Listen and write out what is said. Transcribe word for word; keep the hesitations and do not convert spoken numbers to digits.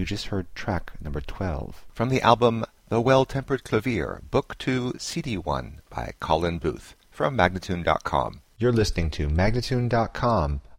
you just heard track number twelve from the album The Well-Tempered Clavier, Book two, C D one by Colin Booth from Magnatune dot com. You're listening to Magnatune dot com,